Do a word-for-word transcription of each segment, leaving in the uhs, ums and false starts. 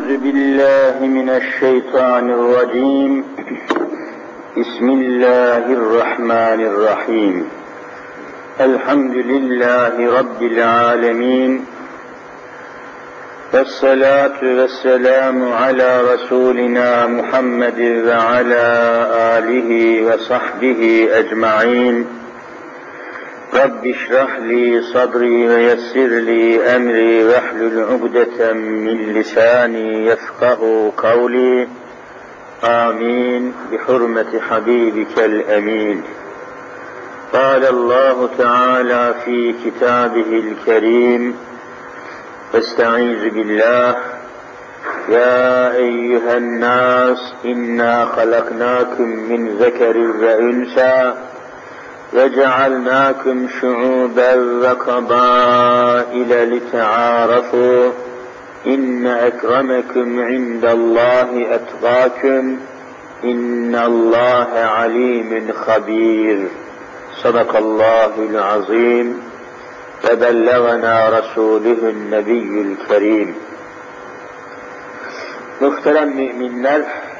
أعوذ بالله من الشيطان الرجيم بسم الله الرحمن الرحيم الحمد لله رب العالمين والصلاة والسلام على رسولنا محمد وعلى آله وصحبه أجمعين رب اشرح لي صدري ويسر لي أمري واحلل عقدة من لساني يفقه قولي آمين بحرمة حبيبك الأمين. قال الله تعالى في كتابه الكريم استعيذ بالله يا أيها الناس إنا خلقناكم من ذكر وأنثى وجعلناكم شعوبا وقبائل لتعارفوا إن أكرمكم عند الله أتقاكم إن الله عليم خبير. صدق الله العظيم وبلغنا رسوله النبي الكريم. Muhterem müminler,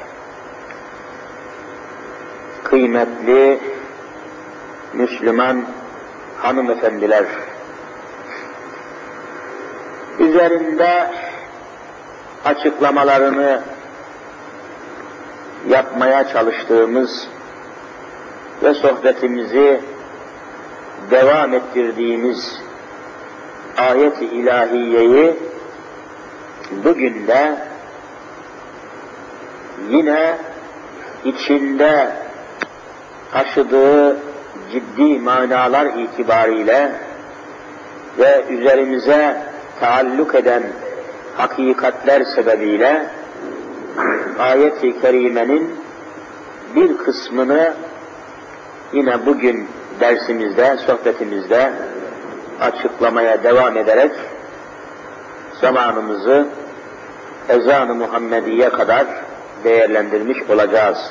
kıymetli Müslüman hanımefendiler, üzerinde açıklamalarını yapmaya çalıştığımız ve sohbetimizi devam ettirdiğimiz ayet-i ilahiyeyi bugün de yine içinde taşıdığı ciddi manalar itibariyle ve üzerimize taalluk eden hakikatler sebebiyle ayet-i kerimenin bir kısmını yine bugün dersimizde, sohbetimizde açıklamaya devam ederek zamanımızı ezan-ı Muhammediye kadar değerlendirmiş olacağız.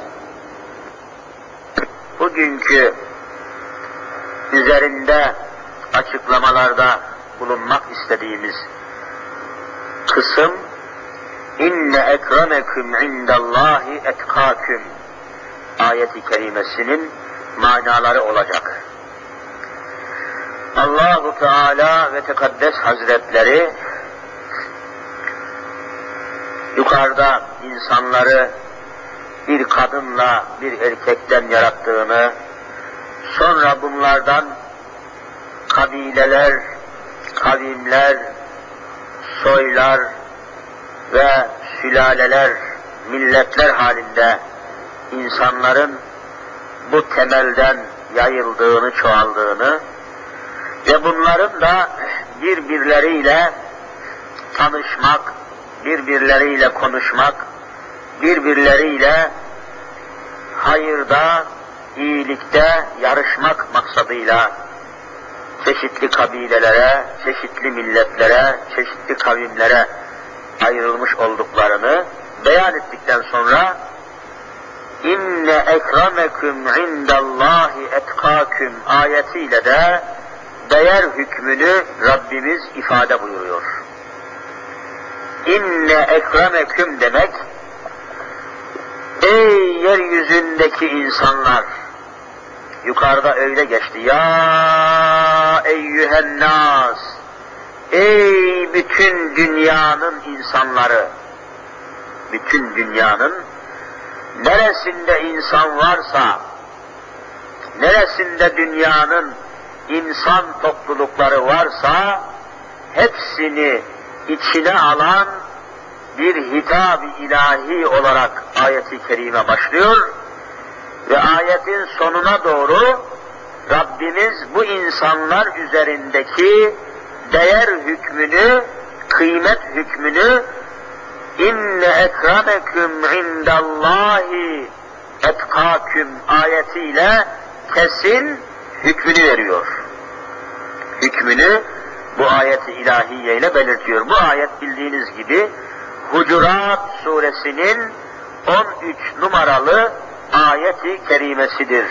Bugünkü üzerinde açıklamalarda bulunmak istediğimiz kısım inne ekremekum indallahi etkâküm ayet-i kerimesinin manaları olacak. Allah-u Teala ve Tekaddes Hazretleri yukarıda insanları bir kadınla bir erkekten yarattığını, sonra bunlardan kabileler, kavimler, soylar ve sülaleler, milletler halinde insanların bu temelden yayıldığını, çoğaldığını ve bunların da birbirleriyle tanışmak, birbirleriyle konuşmak, birbirleriyle hayırda, iyilikte yarışmak maksadıyla çeşitli kabilelere, çeşitli milletlere, çeşitli kavimlere ayrılmış olduklarını beyan ettikten sonra inne ekremekum indallahi etkâküm ayetiyle de değer hükmünü Rabbimiz ifade buyuruyor. İnne ekremeküm demek, ey yeryüzündeki insanlar, yukarıda öyle geçti, ya eyyühennâs, ey bütün dünyanın insanları, bütün dünyanın neresinde insan varsa, neresinde dünyanın insan toplulukları varsa, hepsini içine alan bir hitab-ı ilahi olarak ayet-i kerime başlıyor ve ayetin sonuna doğru Rabbimiz bu insanlar üzerindeki değer hükmünü, kıymet hükmünü inne ekrameküm indallahi etkâküm ayetiyle kesin hükmünü veriyor. Hükmünü bu ayet-i ilahiye ile belirtiyor. Bu ayet bildiğiniz gibi Hucurat suresinin on üç numaralı ayet-i kerimesidir.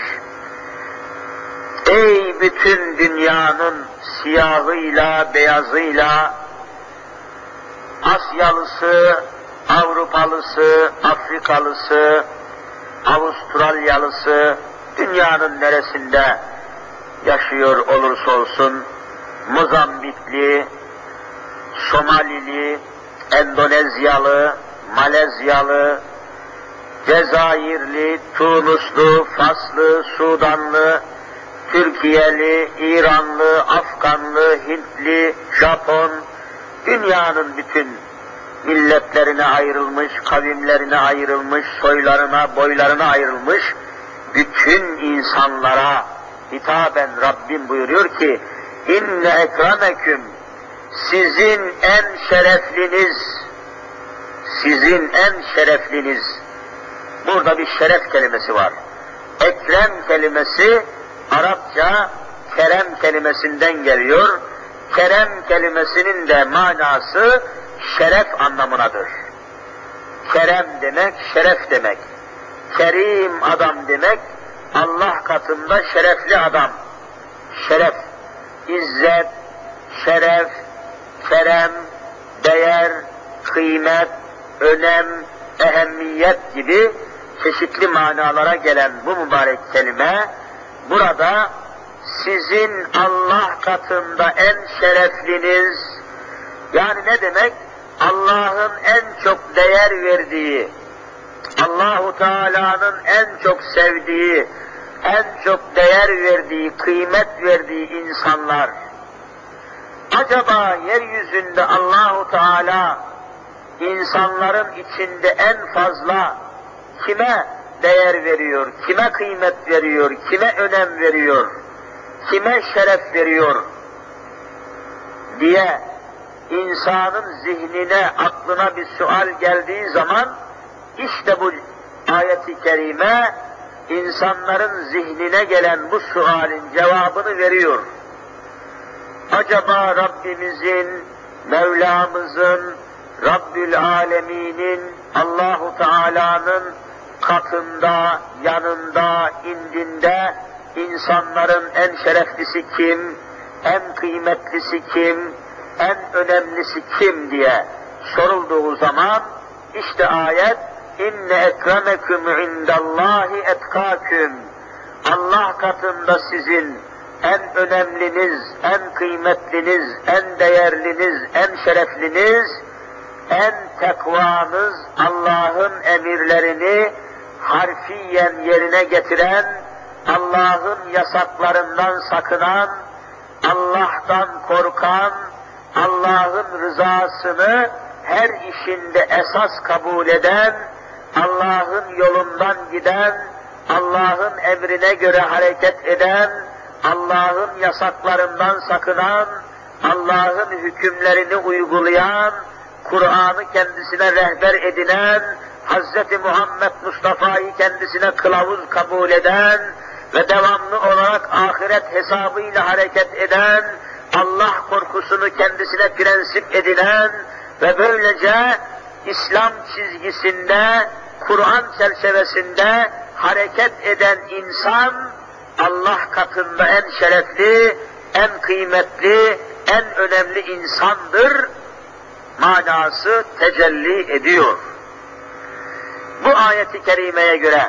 Ey bütün dünyanın siyahıyla, beyazıyla, Asyalısı, Avrupalısı, Afrikalısı, Avustralyalısı, dünyanın neresinde yaşıyor olursa olsun, Mozambikli, Somalili, Endonezyalı, Malezyalı, Cezayirli, Tunuslu, Faslı, Sudanlı, Türkiyeli, İranlı, Afganlı, Hintli, Japon, dünyanın bütün milletlerine ayrılmış, kavimlerine ayrılmış, soylarına, boylarına ayrılmış, bütün insanlara hitaben Rabbim buyuruyor ki, İnne ekremeküm, sizin en şerefliniz, sizin en şerefliniz, burada bir şeref kelimesi var. Ekrem kelimesi, Arapça kerem kelimesinden geliyor. Kerem kelimesinin de manası şeref anlamınadır. Kerem demek, şeref demek. Kerim adam demek, Allah katında şerefli adam. Şeref, izzet, şeref, kerem, değer, kıymet, önem, ehemmiyet gibi çeşitli manalara gelen bu mübarek kelime, burada sizin Allah katında en şerefliniz, yani ne demek? Allah'ın en çok değer verdiği, Allahu Teala'nın en çok sevdiği, en çok değer verdiği, kıymet verdiği insanlar. Acaba yeryüzünde Allahu Teala insanların içinde en fazla kime değer veriyor, kime kıymet veriyor, kime önem veriyor, kime şeref veriyor diye insanın zihnine, aklına bir sual geldiği zaman, işte bu ayet-i kerime insanların zihnine gelen bu sualin cevabını veriyor. Acaba Rabbimizin, Mevlamızın, Rabbül Alemin'in, Allahu Teala'nın katında, yanında, indinde insanların en şereflisi kim, en kıymetlisi kim, en önemlisi kim diye sorulduğu zaman, işte ayet, inne ekremeküm indallahi etkâküm, Allah katında sizin en önemliniz, en kıymetliniz, en değerliniz, en şerefliniz, en tekvanız, Allah'ın emirlerini harfiyen yerine getiren, Allah'ın yasaklarından sakınan, Allah'tan korkan, Allah'ın rızasını her işinde esas kabul eden, Allah'ın yolundan giden, Allah'ın emrine göre hareket eden, Allah'ın yasaklarından sakınan, Allah'ın hükümlerini uygulayan, Kur'an'ı kendisine rehber edinen, Hazreti Muhammed Mustafa'yı kendisine kılavuz kabul eden ve devamlı olarak ahiret hesabıyla hareket eden, Allah korkusunu kendisine prensip edinen ve böylece İslam çizgisinde, Kur'an çerçevesinde hareket eden insan, Allah katında en şerefli, en kıymetli, en önemli insandır manası tecelli ediyor. Bu ayeti kerimeye göre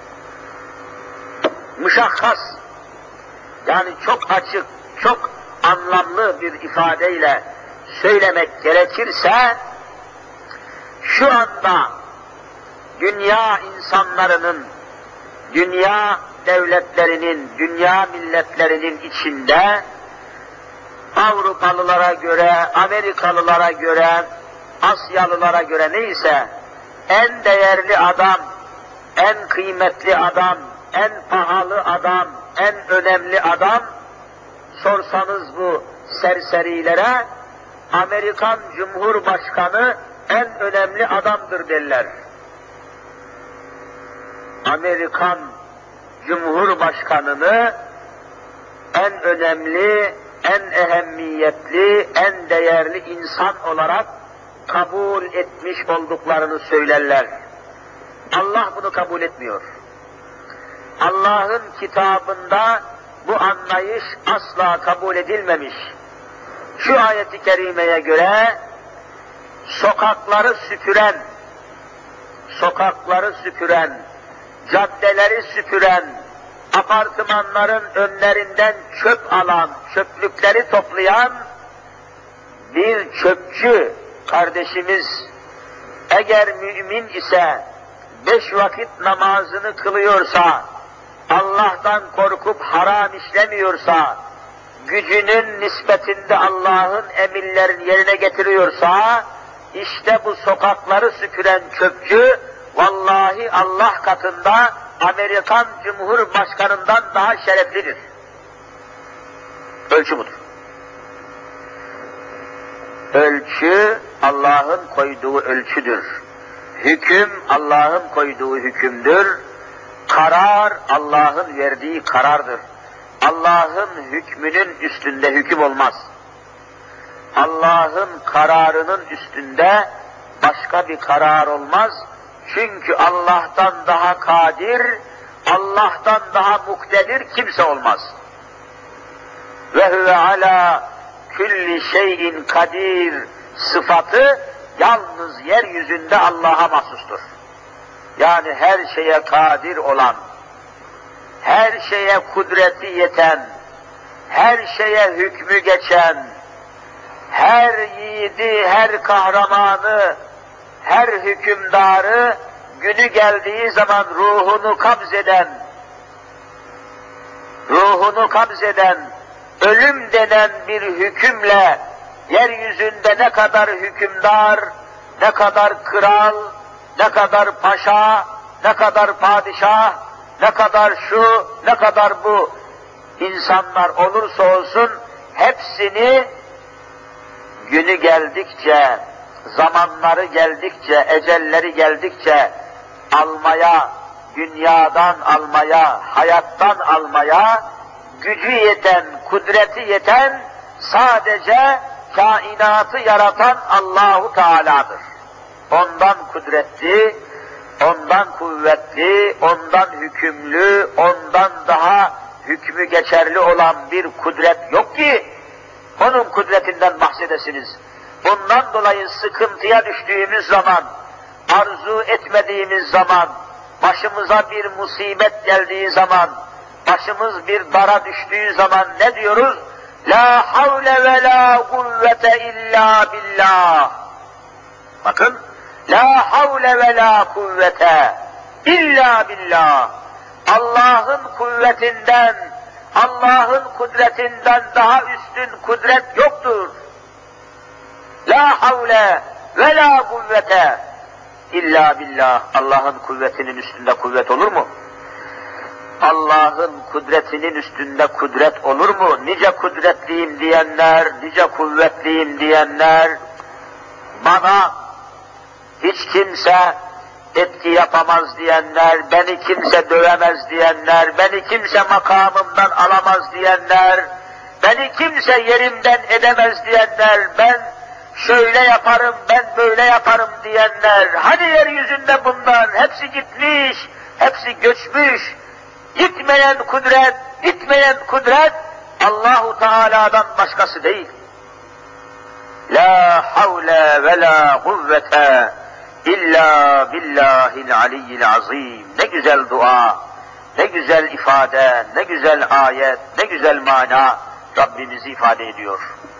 müşahhas, yani çok açık, çok anlamlı bir ifadeyle söylemek gerekirse, şu anda dünya insanlarının, dünya devletlerinin, dünya milletlerinin içinde Avrupalılara göre, Amerikalılara göre, Asyalılara göre neyse en değerli adam, en kıymetli adam, en pahalı adam, en önemli adam, sorsanız bu serserilere, Amerikan Cumhurbaşkanı en önemli adamdır derler. Amerikan Cumhurbaşkanını en önemli, en ehemmiyetli, en değerli insan olarak kabul etmiş olduklarını söylerler. Allah bunu kabul etmiyor. Allah'ın kitabında bu anlayış asla kabul edilmemiş. Şu ayeti kerimeye göre sokakları süpüren, sokakları süpüren, caddeleri süpüren, apartmanların önlerinden çöp alan, çöplükleri toplayan bir çöpçü kardeşimiz, eğer mümin ise, beş vakit namazını kılıyorsa, Allah'tan korkup haram işlemiyorsa, gücünün nispetinde Allah'ın emirlerini yerine getiriyorsa, işte bu sokakları süpüren çöpçü, vallahi Allah katında Amerikan Cumhurbaşkanı'ndan daha şereflidir. Ölçü budur. Ölçü Allah'ın koyduğu ölçüdür. Hüküm Allah'ın koyduğu hükümdür. Karar Allah'ın verdiği karardır. Allah'ın hükmünün üstünde hüküm olmaz. Allah'ın kararının üstünde başka bir karar olmaz. Çünkü Allah'tan daha kadir, Allah'tan daha muktedir kimse olmaz. Ve huve ala külli şeyin kadir sıfatı yalnız yeryüzünde Allah'a mahsustur. Yani her şeye kadir olan, her şeye kudreti yeten, her şeye hükmü geçen, her yiğidi, her kahramanı, her hükümdarı günü geldiği zaman ruhunu kabzeden, ruhunu kabzeden, ölüm denen bir hükümle yeryüzünde ne kadar hükümdar, ne kadar kral, ne kadar paşa, ne kadar padişah, ne kadar şu, ne kadar bu insanlar olursa olsun hepsini günü geldikçe, zamanları geldikçe, ecelleri geldikçe almaya, dünyadan almaya, hayattan almaya gücü yeten, kudreti yeten sadece kainatı yaratan Allahu Teala'dır. Ondan kudretli, ondan kuvvetli, ondan hükümlü, ondan daha hükmü geçerli olan bir kudret yok ki onun kudretinden bahsedesiniz. Bundan dolayı sıkıntıya düştüğümüz zaman, arzu etmediğimiz zaman, başımıza bir musibet geldiği zaman, başımız bir dara düştüğü zaman ne diyoruz? La havle ve la kuvvete illa billah. Bakın, la havle ve la kuvvete illa billah. Allah'ın kuvvetinden, Allah'ın kudretinden daha üstün kudret yoktur. La havle ve la kuvvete illa billah. Allah'ın kuvvetinin üstünde kuvvet olur mu? Allah'ın kudretinin üstünde kudret olur mu? Nice kudretliyim diyenler, nice kuvvetliyim diyenler, bana hiç kimse etki yapamaz diyenler, beni kimse dövemez diyenler, beni kimse makamımdan alamaz diyenler, beni kimse yerimden edemez diyenler, ben şöyle yaparım, ben böyle yaparım diyenler, hani yeryüzünde bunlar hepsi gitmiş, hepsi göçmüş, gitmeyen kudret, gitmeyen kudret Allahu Teala'dan başkası değil. La havle ve la kuvvete İlla billahil aliyyil azim. Ne güzel dua, ne güzel ifade, ne güzel ayet, ne güzel mana Rabbimiz ifade ediyor.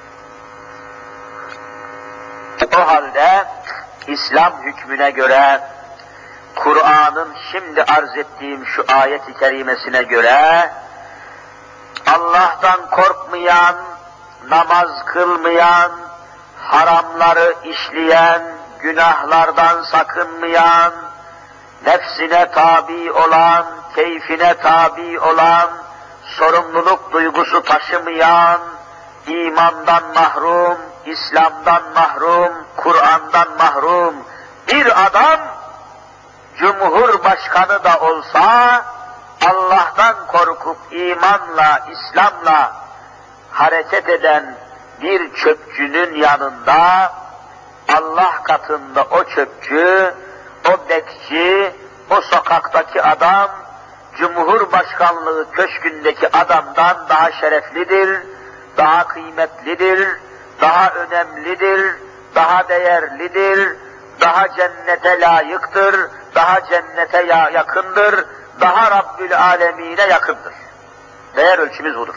O halde İslam hükmüne göre, Kur'an'ın şimdi arz ettiğim şu ayet-i kerimesine göre, Allah'tan korkmayan, namaz kılmayan, haramları işleyen, günahlardan sakınmayan, nefsine tabi olan, keyfine tabi olan, sorumluluk duygusu taşımayan, imandan mahrum, İslam'dan mahrum, Kur'an'dan mahrum bir adam, Cumhurbaşkanı da olsa, Allah'tan korkup imanla, İslam'la hareket eden bir çöpçünün yanında, Allah katında o çöpçü, o bekçi, o sokaktaki adam, Cumhurbaşkanlığı köşkündeki adamdan daha şereflidir, daha kıymetlidir, daha önemlidir, daha değerlidir, daha cennete layıktır, daha cennete yakındır, daha Rabbül Alemin'e yakındır. Değer ölçümüz budur.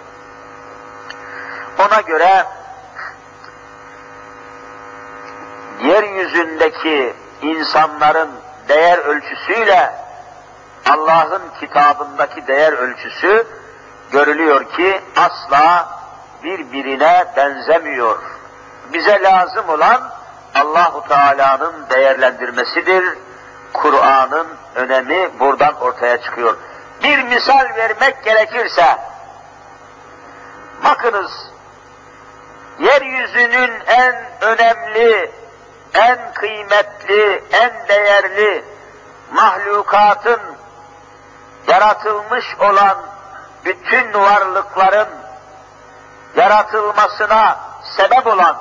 Ona göre yeryüzündeki insanların değer ölçüsüyle Allah'ın kitabındaki değer ölçüsü görülüyor ki asla birbirine benzemiyor. Bize lazım olan Allahu Teala'nın değerlendirmesidir. Kur'an'ın önemi buradan ortaya çıkıyor. Bir misal vermek gerekirse, bakınız, yeryüzünün en önemli, en kıymetli, en değerli mahlukatın, yaratılmış olan bütün varlıkların yaratılmasına sebep olan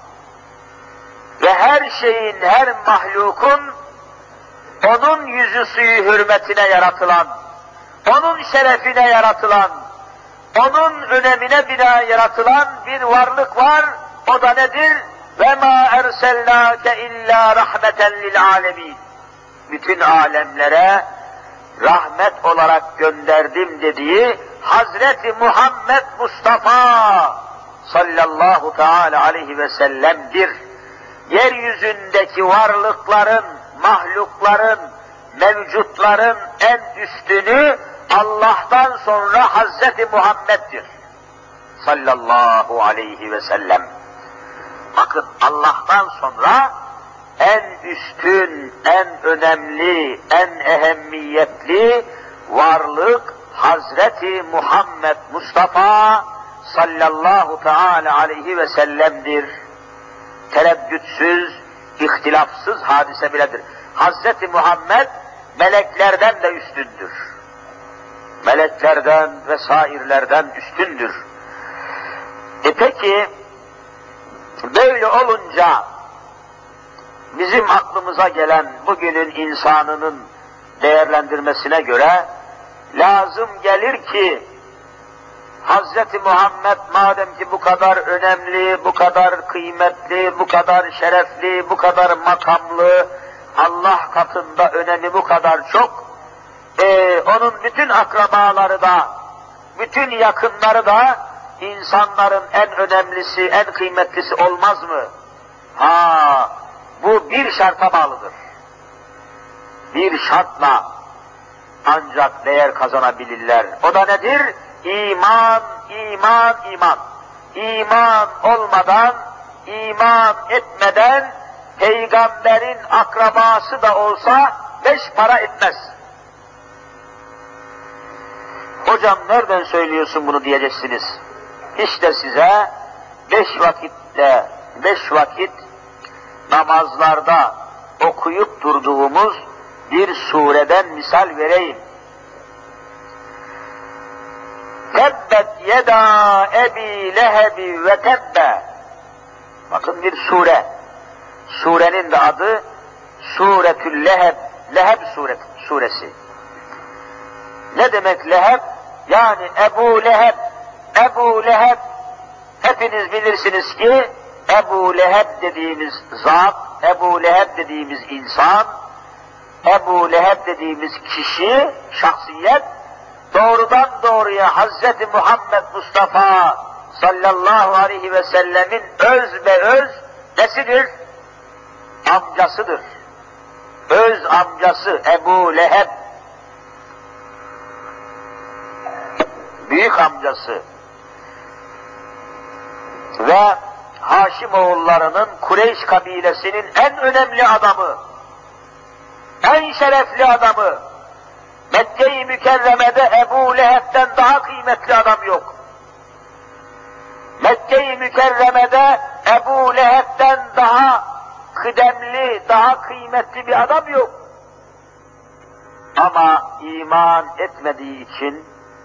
ve her şeyin, her mahlukun onun yüzü suyu hürmetine yaratılan, onun şerefine yaratılan, onun önemine bina yaratılan bir varlık var. O da nedir? وَمَا اَرْسَلْنَاكَ اِلَّا رَحْمَةً لِلْعَالَمِينَ. Bütün alemlere rahmet olarak gönderdim dediği Hazreti Muhammed Mustafa sallallahu teala aleyhi ve sellem'dir. Yeryüzündeki varlıkların, mahlukların, mevcutların en üstünü Allah'tan sonra Hazreti Muhammed'dir sallallahu aleyhi ve sellem. Bakın, Allah'tan sonra en üstün, en önemli, en ehemmiyetli varlık Hazreti Muhammed Mustafa sallallahu teala aleyhi ve sellem'dir. Tereddütsüz, ihtilafsız hadise biledir. Hazreti Muhammed meleklerden de üstündür. Meleklerden ve sairlerden üstündür. E peki, böyle olunca bizim aklımıza gelen bugünün insanının değerlendirmesine göre lazım gelir ki Hazreti Muhammed madem ki bu kadar önemli, bu kadar kıymetli, bu kadar şerefli, bu kadar makamlı, Allah katında önemi bu kadar çok, e, onun bütün akrabaları da, bütün yakınları da insanların en önemlisi, en kıymetlisi olmaz mı? Ha, bu bir şarta bağlıdır. Bir şartla ancak değer kazanabilirler. O da nedir? İman, iman, iman. İman olmadan, iman etmeden, peygamberin akrabası da olsa beş para etmez. Hocam nereden söylüyorsun bunu diyeceksiniz. İşte size beş vakitte, beş vakit namazlarda okuyup durduğumuz bir sureden misal vereyim. Tebbet yeda ebi lehebi ve tebbe. Bakın bir sure. Surenin de adı Suretül Leheb. Leheb suret, suresi. Ne demek Leheb? Yani Ebu Leheb. Ebu Leheb, hepiniz bilirsiniz ki Ebu Leheb dediğimiz zat, Ebu Leheb dediğimiz insan, Ebu Leheb dediğimiz kişi, şahsiyet, doğrudan doğruya Hazreti Muhammed Mustafa sallallahu aleyhi ve sellemin öz ve öz nesidir? Amcasıdır. Öz amcası Ebu Leheb. Büyük amcası. Ve Haşimoğullarının Kureyş kabilesinin en önemli adamı, en şerefli adamı, Mekke-i Mükerreme'de Ebu Leheb'den daha kıymetli adam yok. Mekke-i Mükerreme'de Ebu Leheb'den daha kıdemli, daha kıymetli bir adam yok. Ama iman etmediği için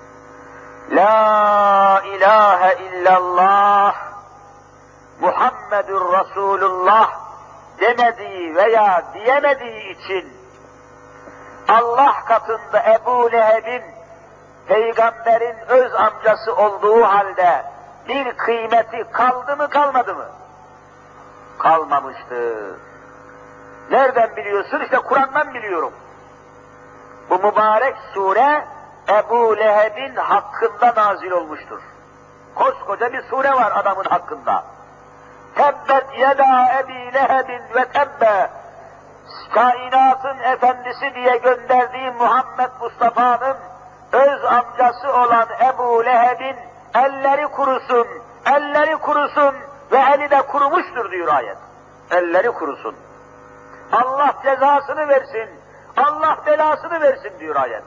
La ilahe illallah Muhammedur Resulullah demediği veya diyemediği için Allah katında Ebu Leheb'in peygamberin öz amcası olduğu halde bir kıymeti kaldı mı kalmadı mı? Kalmamıştır. Nereden biliyorsun? İşte Kur'an'dan biliyorum. Bu mübarek sure Ebu Leheb'in hakkında nazil olmuştur. Koskoca bir sure var adamın hakkında. Tebbet yeda Ebi Lehebin ve tebbe. Kainatın efendisi diye gönderdiği Muhammed Mustafa'nın öz amcası olan Ebu Leheb'in elleri kurusun, elleri kurusun ve eli de kurumuştur diyor ayet. Elleri kurusun. Allah cezasını versin, Allah belasını versin diyor ayet.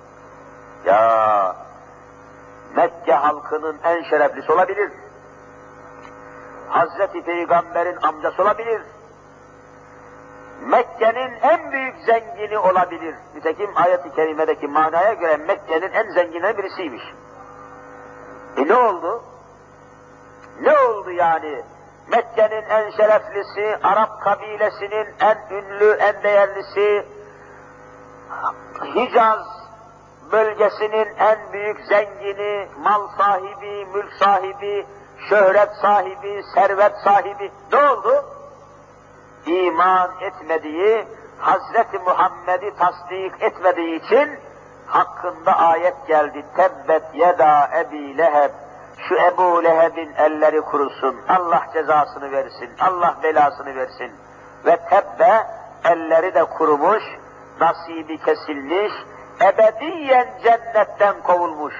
Ya Mekke halkının en şereflisi olabilir. Hazreti Peygamber'in amcası olabilir. Mekke'nin en büyük zengini olabilir. Nitekim ayet-i kerimedeki manaya göre Mekke'nin en zenginleri birisiymiş. E ne oldu? Ne oldu yani? Mekke'nin en şereflisi, Arap kabilesinin en ünlü, en değerlisi, Hicaz bölgesinin en büyük zengini, mal sahibi, mülk sahibi, şöhret sahibi, servet sahibi ne oldu? İman etmediği, Hazreti Muhammed'i tasdik etmediği için hakkında ayet geldi. Tebbet yeda Ebi Leheb. Şu Ebu Leheb'in elleri kurusun. Allah cezasını versin. Allah belasını versin. Ve tebbe elleri de kurumuş, nasibi kesilmiş, ebediyen cennetten kovulmuş.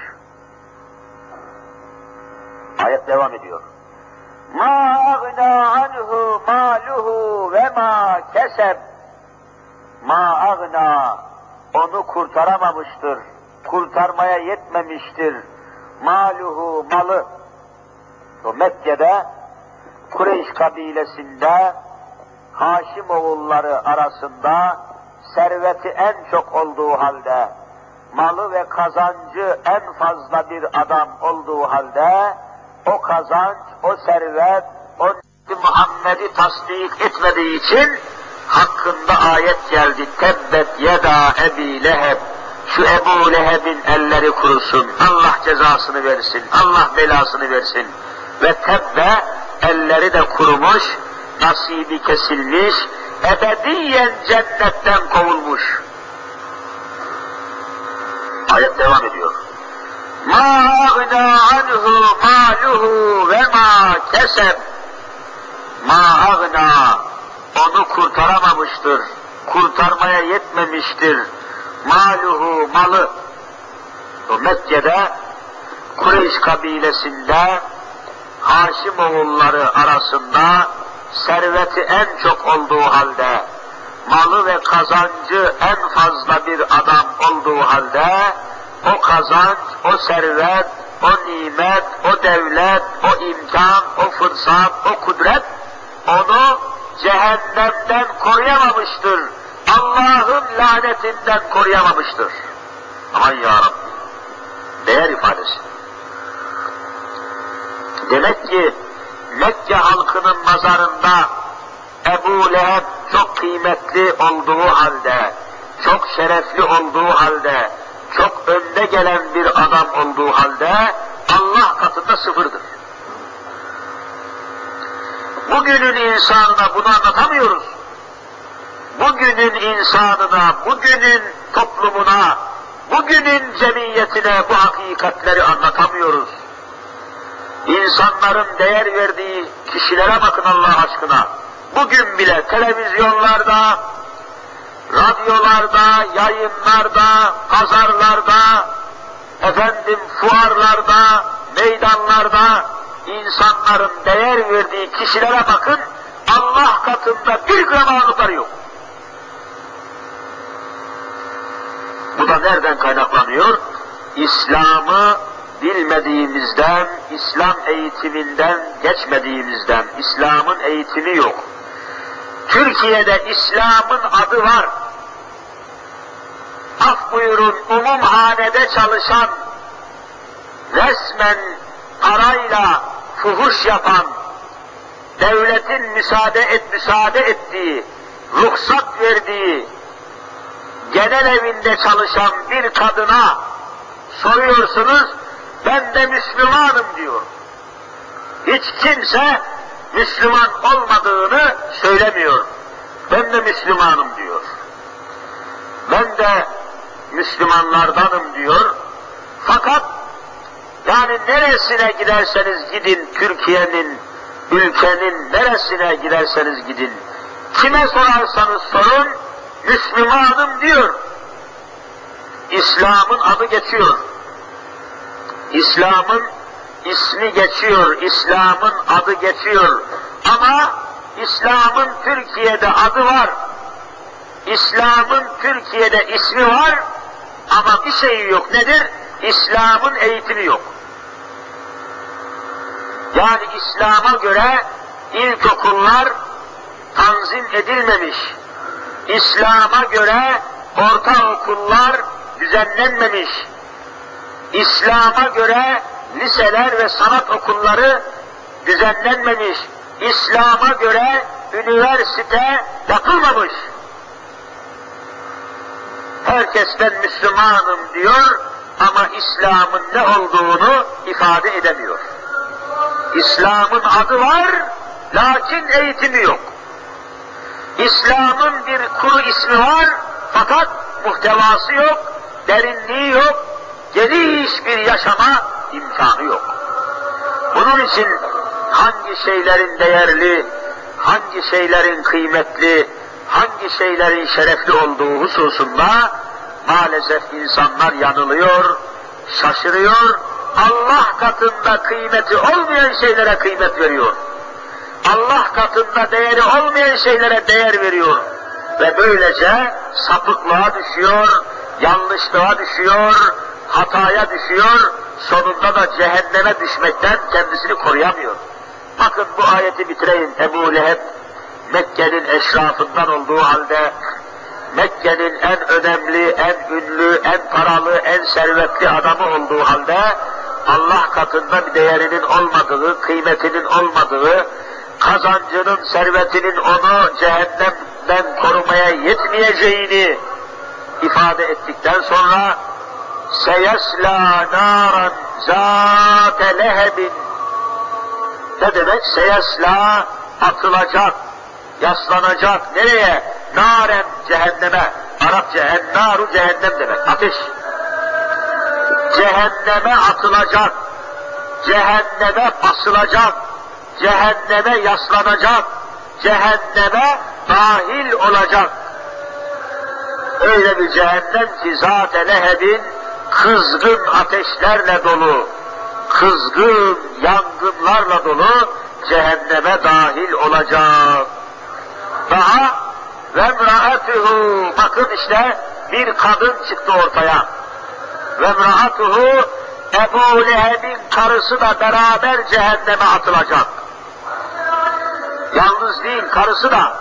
Ayet devam ediyor. Ma agna anhu maluhu ve ma keseb. Ma agna, onu kurtaramamıştır, kurtarmaya yetmemiştir. Maluhu, malı. O Mekke'de Kureyş kabilesinde Haşimoğulları arasında serveti en çok olduğu halde, malı ve kazancı en fazla bir adam olduğu halde, o kazanç, o servet, o Muhammed'i tasdik etmediği için hakkında ayet geldi. Tebbet yeda Ebi Leheb. Şu Ebu Leheb'in elleri kurusun. Allah cezasını versin. Allah belasını versin. Ve tebbe elleri de kurumuş, nasibi kesilmiş, ebediyen cennetten kovulmuş. Ayet devam ediyor. Ma agna anhu maluhu ve ma keseb. Ma agna, onu kurtaramamıştır, kurtarmaya yetmemiştir. Maluhu, malı. O Mekke'de Kureyş kabilesinde Haşimoğulları arasında serveti en çok olduğu halde, malı ve kazancı en fazla bir adam olduğu halde, o kazanç, o servet, o nimet, o devlet, o imkan, o fırsat, o kudret onu cehennemden koruyamamıştır. Allah'ın lanetinden koruyamamıştır. Aman ya Rabbi. Değer ifadesi. Demek ki Mekke halkının nazarında Ebu Leheb çok kıymetli olduğu halde, çok şerefli olduğu halde, çok önde gelen bir adam olduğu halde Allah katında sıfırdır. Bugünün insanına bunu anlatamıyoruz. Bugünün insanına, bugünün toplumuna, bugünün cemiyetine bu hakikatleri anlatamıyoruz. İnsanların değer verdiği kişilere bakın Allah aşkına. Bugün bile televizyonlarda, radyolarda, yayınlarda, pazarlarda, efendim fuarlarda, meydanlarda insanların değer verdiği kişilere bakın, Allah katında bir gram ağırlıkları yok. Bu da nereden kaynaklanıyor? İslam'ı bilmediğimizden, İslam eğitiminden geçmediğimizden. İslam'ın eğitimi yok. Türkiye'de İslam'ın adı var. Af buyurun, umumhanede çalışan, resmen parayla fuhuş yapan, devletin müsaade et müsaade ettiği, ruhsat verdiği, genel evinde çalışan bir kadına soruyorsunuz, ben de Müslümanım diyor. Hiç kimse Müslüman olmadığını söylemiyor. Ben de Müslümanım diyor. Ben de Müslümanlardanım diyor. Fakat yani neresine giderseniz gidin, Türkiye'nin, ülkenin neresine giderseniz gidin, kime sorarsanız sorun, Müslümanım diyor. İslam'ın adı geçiyor. İslam'ın ismi geçiyor, İslam'ın adı geçiyor. Ama İslam'ın Türkiye'de adı var. İslam'ın Türkiye'de ismi var ama bir şeyi yok. Nedir? İslam'ın eğitimi yok. Yani İslam'a göre ilkokullar tanzim edilmemiş. İslam'a göre ortaokullar düzenlenmemiş. İslam'a göre liseler ve sanat okulları düzenlenmemiş. İslam'a göre üniversite yapılmamış. Herkes ben Müslümanım diyor ama İslam'ın ne olduğunu ifade edemiyor. İslam'ın adı var, lakin eğitimi yok. İslam'ın bir kuru ismi var, fakat muhtevası yok, derinliği yok, geniş bir yaşama imkanı yok. Bunun için hangi şeylerin değerli, hangi şeylerin kıymetli, hangi şeylerin şerefli olduğu hususunda maalesef insanlar yanılıyor, şaşırıyor, Allah katında kıymeti olmayan şeylere kıymet veriyor. Allah katında değeri olmayan şeylere değer veriyor. Ve böylece sapıklığa düşüyor, yanlışlığa düşüyor, hataya düşüyor, sonunda da cehenneme düşmekten kendisini koruyamıyor. Bakın bu ayeti bitireyim. Ebu Leheb, Mekke'nin eşrafından olduğu halde, Mekke'nin en önemli, en ünlü, en paralı, en servetli adamı olduğu halde, Allah katında bir değerinin olmadığı, kıymetinin olmadığı, kazancının, servetinin onu cehennemden korumaya yetmeyeceğini ifade ettikten sonra seyesla naran zâte lehebin, ne demek? Seyesla atılacak, yaslanacak. Nereye? Naren, cehenneme. Arapça ennâru cehennem demek. Ateş. Cehenneme atılacak, cehenneme basılacak, cehenneme yaslanacak, cehenneme dahil olacak. Öyle bir cehennem ki zâte lehebin kızgın ateşlerle dolu, kızgın yangınlarla dolu cehenneme dahil olacak. Daha ve emra'atuhu, bakın işte bir kadın çıktı ortaya. Ve emra'atuhu, Ebu Leheb'in karısı da beraber cehenneme atılacak. Yalnız değil, karısı da.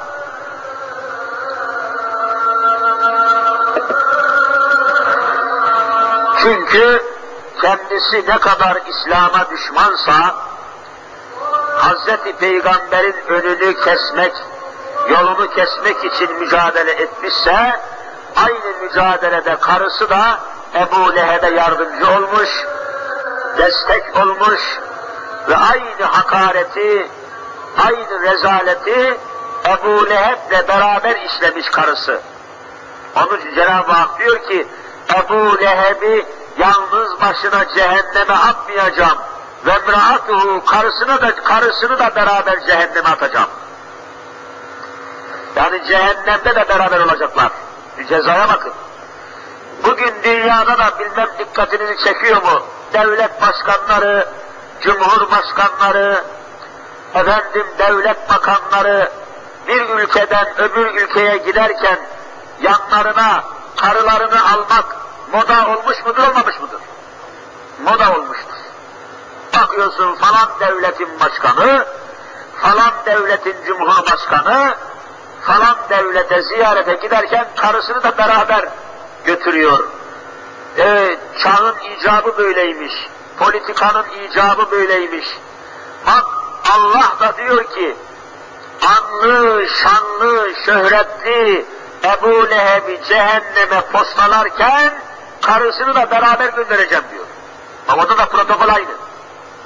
Çünkü kendisi ne kadar İslam'a düşmansa, Hazreti Peygamber'in önünü kesmek, yolunu kesmek için mücadele etmişse, aynı mücadelede karısı da Ebu Leheb'e yardımcı olmuş, destek olmuş ve aynı hakareti, aynı rezaleti Ebu Leheb'le beraber işlemiş karısı. Onun için Cenab-ı Hak diyor ki, Ebu Leheb'i yalnız başına cehenneme atmayacağım ve emra'atuhu, karısını da, karısını da beraber cehenneme atacağım. Yani cehennemde de beraber olacaklar. Bir cezaya bakın. Bugün dünyada da bilmem dikkatinizi çekiyor mu? Devlet başkanları, cumhurbaşkanları, efendim devlet bakanları bir ülkeden öbür ülkeye giderken yanlarına karılarını almak moda olmuş mudur, olmamış mıdır? Moda olmuştur. Bakıyorsun falan devletin başkanı, falan devletin cumhurbaşkanı, falan devlete ziyarete giderken karısını da beraber götürüyor. Ee, çağın icabı böyleymiş, politikanın icabı böyleymiş. Bak Allah da diyor ki, anlı, şanlı, şöhretli Ebu Leheb'i cehenneme postalarken karısını da beraber göndereceğim diyor. Ama orada da protokol aynı.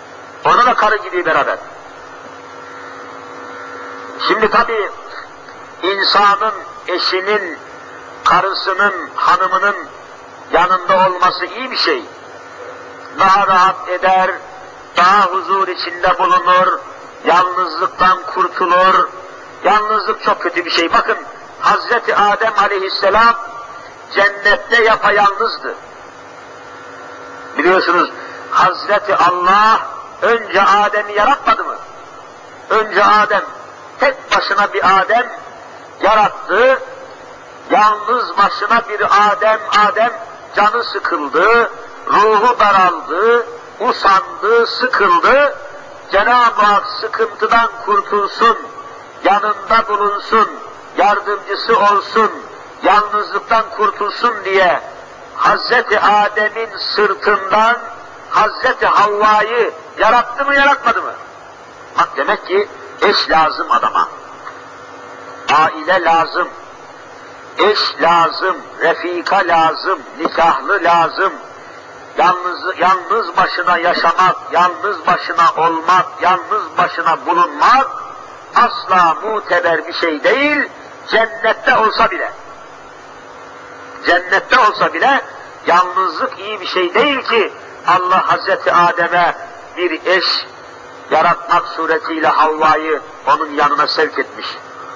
Orada da karı gidiyor beraber. Şimdi tabii insanın eşinin, karısının, hanımının yanında olması iyi bir şey. Daha rahat eder, daha huzur içinde bulunur, yalnızlıktan kurtulur. Yalnızlık çok kötü bir şey. Bakın, Hazreti Adem aleyhisselam cennette yapayalnızdı. Biliyorsunuz, Hazreti Allah önce Adem'i yaratmadı mı? Önce Adem, tek başına bir Adem yarattı. Yalnız başına bir Adem, Adem canı sıkıldı, ruhu daraldı, usandı, sıkıldı. Cenab-ı Hak sıkıntıdan kurtulsun, yanında bulunsun, yardımcısı olsun, yalnızlıktan kurtulsun diye Hazreti Adem'in sırtından Hazreti Havva'yı yarattı mı, yaratmadı mı? Bak, demek ki eş lazım adama. Aile lazım. Eş lazım, refika lazım, nikahlı lazım. Yalnız, yalnız başına yaşamak, yalnız başına olmak, yalnız başına bulunmak asla muteber bir şey değil, cennette olsa bile. Cennette olsa bile yalnızlık iyi bir şey değil ki Allah Hazreti Adem'e bir eş yaratmak suretiyle Havva'yı onun yanına sevk etmiş.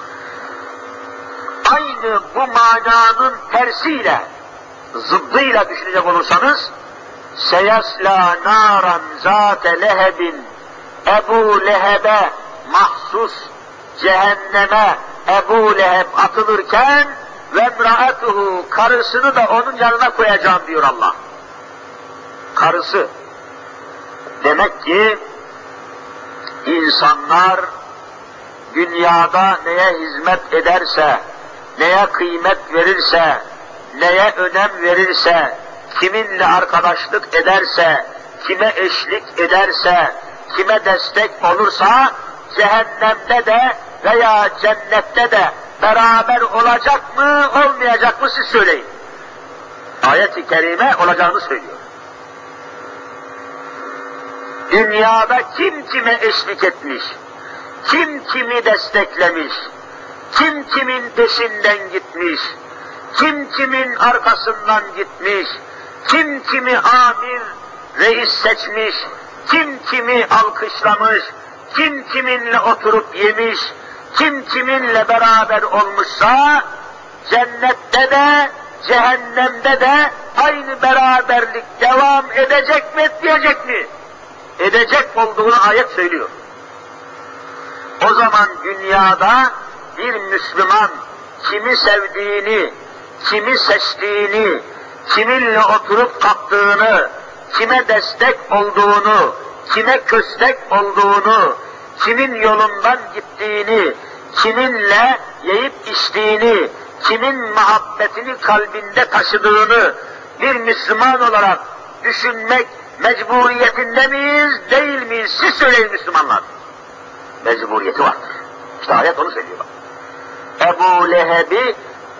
Aynı bu mananın tersiyle, zıddıyla düşünecek olursanız, seyasla naran zâte lehebin, Ebu Leheb'e mahsus cehenneme Ebu Leheb atılırken ve emra'atuhu, karısını da onun yanına koyacağım diyor Allah. Karısı. Demek ki insanlar dünyada neye hizmet ederse, neye kıymet verirse, neye önem verirse, kiminle arkadaşlık ederse, kime eşlik ederse, kime destek olursa, cehennemde de veya cennette de beraber olacak mı, olmayacak mı siz söyleyin. Ayet-i kerime olacağını söylüyor. Dünyada kim kime eşlik etmiş, kim kimi desteklemiş, kim kimin peşinden gitmiş, kim kimin arkasından gitmiş, kim kimi amir, reis seçmiş, kim kimi alkışlamış, kim kiminle oturup yemiş, kim kiminle beraber olmuşsa, cennette de, cehennemde de aynı beraberlik devam edecek mi, etmeyecek mi? Edecek olduğunu ayet söylüyor. O zaman dünyada bir Müslüman kimi sevdiğini, kimi seçtiğini, kiminle oturup kalktığını, kime destek olduğunu, kime köstek olduğunu, kimin yolundan gittiğini, kiminle yiyip içtiğini, kimin muhabbetini kalbinde taşıdığını bir Müslüman olarak düşünmek mecburiyetinde miyiz, değil miyiz? Siz söyleyin Müslümanlar. Mecburiyeti vardır. İşte ayet onu söylüyor. Ebu Leheb'i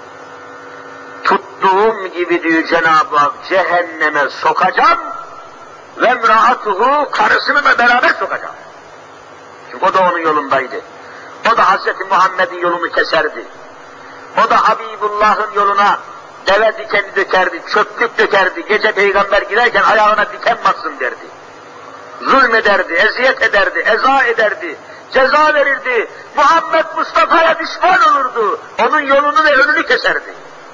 tuttuğum gibi diyor Cenab-ı Hak, cehenneme sokacağım ve emra'atuhu, karısını da beraber sokacağım. Çünkü o da onun yolundaydı. O da Hazreti Muhammed'in yolunu keserdi. O da Habibullah'ın yoluna deve dikeni dökerdi, çöplük dökerdi, gece peygamber girerken ayağına diken bassın derdi. Zulmederdi, eziyet ederdi, eza ederdi, ceza verirdi. Muhammed Mustafa'ya düşman olurdu. Onun yolunu ve önünü keserdi.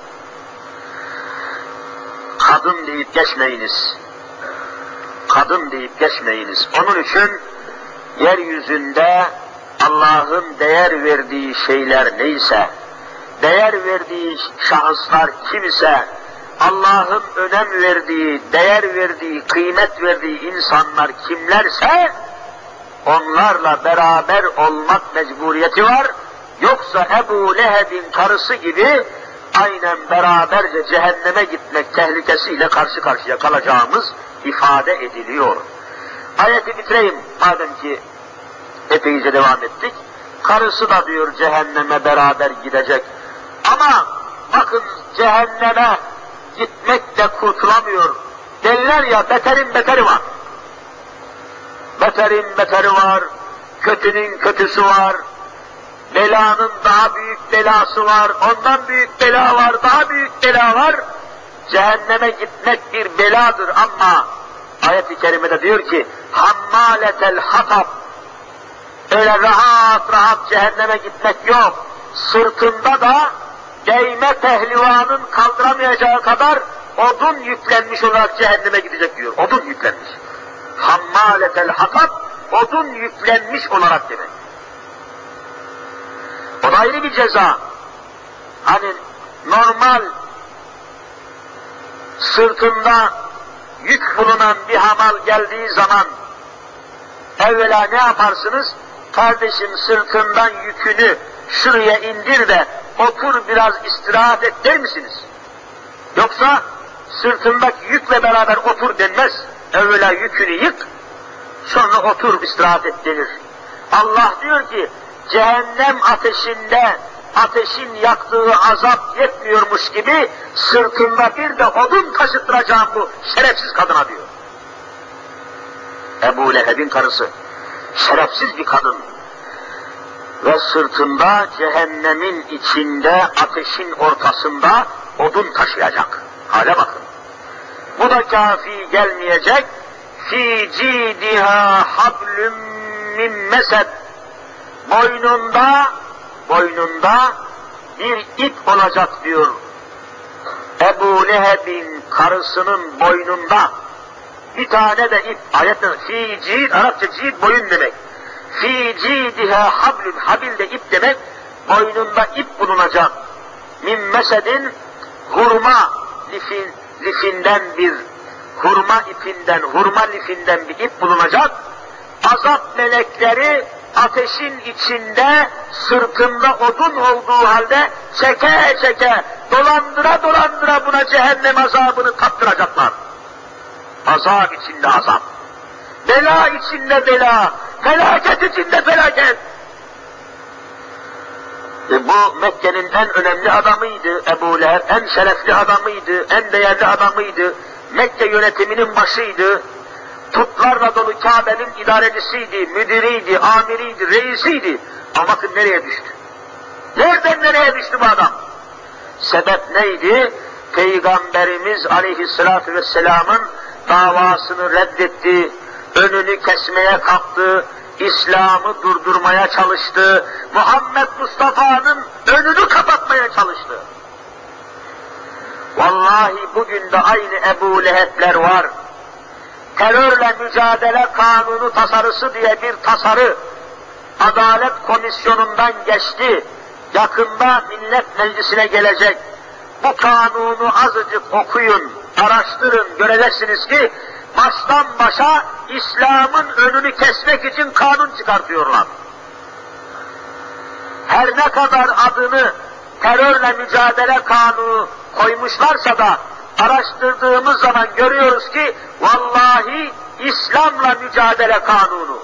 Kadın deyip geçmeyiniz. Kadın deyip geçmeyiniz. Onun için yeryüzünde Allah'ın değer verdiği şeyler neyse, değer verdiği şahıslar kimse, Allah'ın önem verdiği, değer verdiği, kıymet verdiği insanlar kimlerse, onlarla beraber olmak mecburiyeti var. Yoksa Ebu Leheb'in karısı gibi aynen beraberce cehenneme gitmek tehlikesiyle karşı karşıya kalacağımız ifade ediliyor. Ayeti bitireyim madem ki epeyce devam ettik. Karısı da diyor cehenneme beraber gidecek. Ama bakın, cehenneme gitmek de kurtulamıyor. Derler ya, beterin beteri var. Beterin beteri var, kötünün kötüsü var. belanın daha büyük belası var, ondan büyük bela var, daha büyük bela var. Cehenneme gitmek bir beladır ama ayet-i kerimede diyor ki hammaletel hatab, öyle rahat rahat cehenneme gitmek yok. Sırtında da değme pehlivanın kaldıramayacağı kadar odun yüklenmiş olarak cehenneme gidecek diyor. Odun yüklenmiş. Hammaletel hatab, odun yüklenmiş olarak demek. O da ayrı bir ceza. Hani normal sırtında yük bulunan bir hamal geldiği zaman evvela ne yaparsınız? Kardeşim sırtından yükünü şuraya indir de otur biraz istirahat et der misiniz? Yoksa sırtındaki yükle beraber otur denmez. Evvela yükünü yık, sonra otur istirahat et denir. Allah diyor ki cehennem ateşinde ateşin yaktığı azap yetmiyormuş gibi sırtında bir de odun taşıttıracağım bu şerefsiz kadına diyor. Ebu Leheb'in karısı, şerefsiz bir kadın ve sırtında cehennemin içinde ateşin ortasında odun taşıyacak. Hale bakın. Bu da kafi gelmeyecek. Fi cidiha hablum min mesed, boynunda boynunda bir ip olacak diyor. Ebu Leheb'in karısının boynunda bir tane de ip. Ayette fi cid, Arapça cid boyun demek. Fi cidiha hablun, habil de ip demek. Boynunda ip bulunacak. Min mesedin, hurma lifin, lifinden bir hurma ipinden, hurma lifinden bir ip bulunacak. Azap melekleri ateşin içinde sırtında odun olduğu halde çeke çeke dolandıra dolandıra buna cehennem azabını tattıracaklar. Azap içinde azap, bela içinde bela, felaket içinde felaket. E bu Mekke'nin en önemli adamıydı Ebu Leheb, en şerefli adamıydı, en değerli adamıydı, Mekke yönetiminin başıydı. Putlarla dolu Kabe'nin idarecisiydi, müdiriydi, amiriydi, reisiydi. Ama bakın nereye düştü? Nereden nereye düştü bu adam? Sebep neydi? Peygamberimiz Aleyhisselatü Vesselam'ın davasını reddetti, önünü kesmeye kalktı, İslam'ı durdurmaya çalıştı, Muhammed Mustafa'nın önünü kapatmaya çalıştı. Vallahi bugün de aynı Ebu Leheb'ler var. Terörle mücadele kanunu tasarısı diye bir tasarı Adalet Komisyonu'ndan geçti. Yakında Millet Meclisi'ne gelecek. Bu kanunu azıcık okuyun, araştırın, göreceksiniz ki baştan başa İslam'ın önünü kesmek için kanun çıkartıyorlar. Her ne kadar adını terörle mücadele kanunu koymuşlarsa da araştırdığımız zaman görüyoruz ki vallahi İslam'la mücadele kanunu.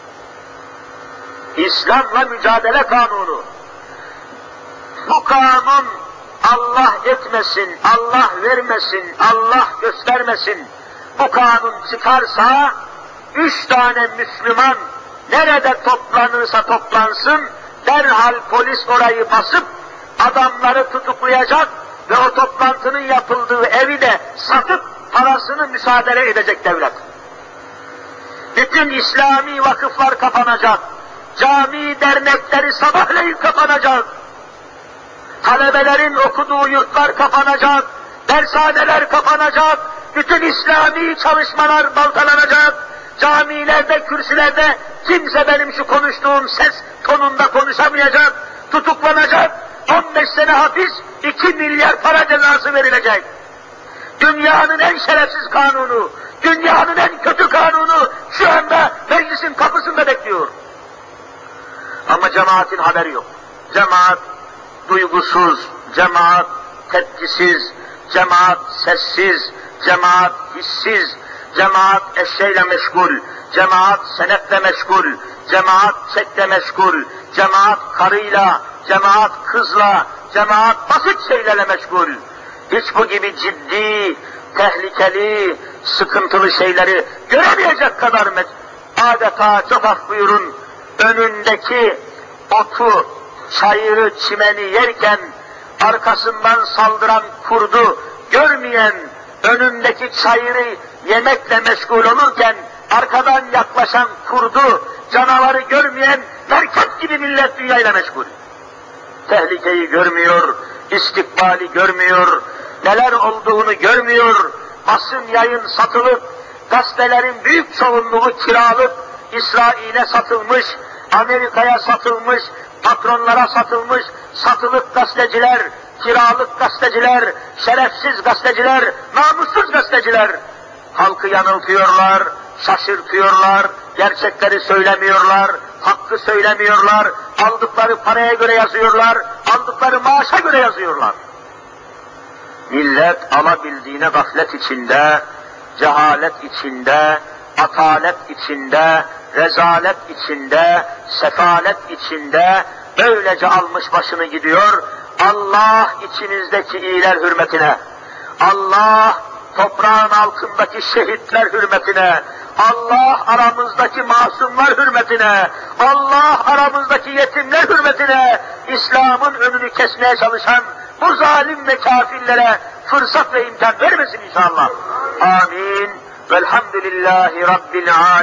İslam'la mücadele kanunu. Bu kanun Allah etmesin, Allah vermesin, Allah göstermesin. Bu kanun çıkarsa üç tane Müslüman nerede toplanırsa toplansın derhal polis orayı basıp adamları tutuklayacak ve o toplantının yapıldığı evi de satıp parasını müsaade edecek devlet. Bütün İslami vakıflar kapanacak. Cami dernekleri sabahleyin kapanacak. Talebelerin okuduğu yurtlar kapanacak. Dershaneler kapanacak. Bütün İslami çalışmalar baltalanacak. Camilerde, kürsülerde kimse benim şu konuştuğum ses tonunda konuşamayacak. Tutuklanacak. on beş sene hapis, iki milyar para cezası verilecek. Dünyanın en şerefsiz kanunu, dünyanın en kötü kanunu şu anda meclisin kapısında bekliyor. Ama cemaatin haberi yok. Cemaat duygusuz, cemaat tepkisiz, cemaat sessiz, cemaat hissiz, cemaat eşeğiyle meşgul, cemaat senetle meşgul, cemaat çekle meşgul, cemaat karıyla, cemaat kızla, cemaat basit şeylerle meşgul. Hiç bu gibi ciddi, tehlikeli, sıkıntılı şeyleri göremeyecek kadar adeta çok af buyurun, önündeki otu çayırı, çimeni yerken arkasından saldıran kurdu görmeyen, önündeki çayırı yemekle meşgul olurken arkadan yaklaşan kurdu, canavarı görmeyen merkep gibi millet dünyayla meşgul. Tehlikeyi görmüyor, istikbali görmüyor, neler olduğunu görmüyor, basın yayın satılıp, gazetelerin büyük çoğunluğu kiralık, İsrail'e satılmış, Amerika'ya satılmış, patronlara satılmış, satılık gazeteciler, kiralık gazeteciler, şerefsiz gazeteciler, namussuz gazeteciler, halkı yanıltıyorlar, şaşırtıyorlar, gerçekleri söylemiyorlar, hakkı söylemiyorlar, aldıkları paraya göre yazıyorlar, aldıkları maaşa göre yazıyorlar. Millet alabildiğine gaflet içinde, cehalet içinde, atalet içinde, rezalet içinde, sefalet içinde böylece almış başını gidiyor. Allah içimizdeki iyiler hürmetine, Allah toprağın altındaki şehitler hürmetine, Allah aramızdaki masumlar hürmetine, Allah aramızdaki yetimler hürmetine, İslam'ın önünü kesmeye çalışan bu zalim ve kafirlere fırsat ve imkan vermesin inşallah. Amin. Velhamdülillahi Rabbil alemin.